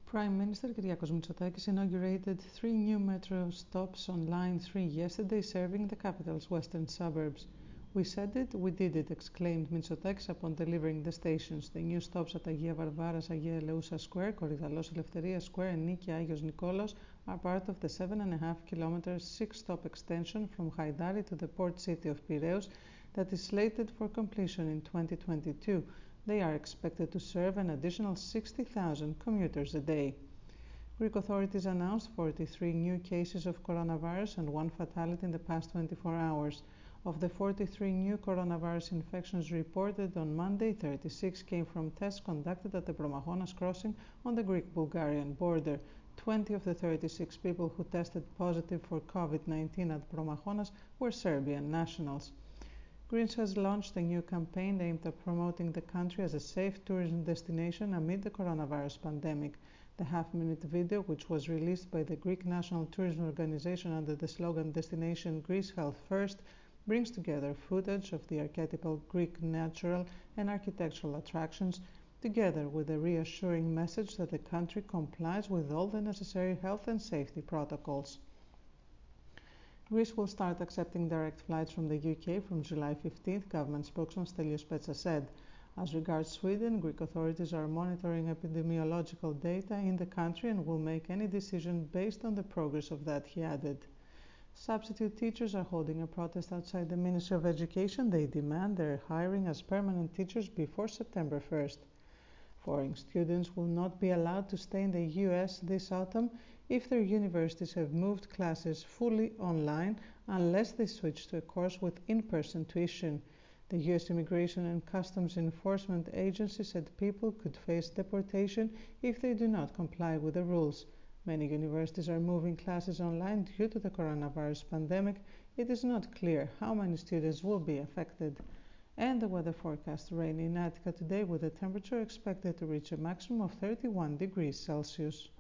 Prime Minister Kyriakos Mitsotakis inaugurated 3 new metro stops on Line 3 yesterday, serving the capital's western suburbs. "We said it, we did it," exclaimed Mitsotakis upon delivering the stations. The new stops at Agia Varvaras, Agia Eleusa Square, Korydallos Eleftheria Square and Niki Agios Nikolaos are part of the 7.5 kilometer 6-stop extension from Haidari to the port city of Piraeus that is slated for completion in 2022. They are expected to serve an additional 60,000 commuters a day. Greek authorities announced 43 new cases of coronavirus and 1 fatality in the past 24 hours. Of the 43 new coronavirus infections reported on Monday, 36 came from tests conducted at the Bromachonas crossing on the Greek-Bulgarian border. 20 of the 36 people who tested positive for COVID-19 at Bromachonas were Serbian nationals. Greece has launched a new campaign aimed at promoting the country as a safe tourism destination amid the coronavirus pandemic. The half-minute video, which was released by the Greek National Tourism Organization under the slogan "Destination Greece Health First," brings together footage of the archetypal Greek natural and architectural attractions, together with a reassuring message that the country complies with all the necessary health and safety protocols. Greece will start accepting direct flights from the UK from July 15th, government spokesman Stelios Petsa said. As regards Sweden, Greek authorities are monitoring epidemiological data in the country and will make any decision based on the progress of that, he added. Substitute teachers are holding a protest outside the Ministry of Education. They demand their hiring as permanent teachers before September 1st. Foreign students will not be allowed to stay in the US this autumn if their universities have moved classes fully online unless they switch to a course with in-person tuition. The US Immigration and Customs Enforcement Agency said people could face deportation if they do not comply with the rules. Many universities are moving classes online due to the coronavirus pandemic. It is not clear how many students will be affected. And the weather forecast: rain in Attica today with a temperature expected to reach a maximum of 31 degrees Celsius.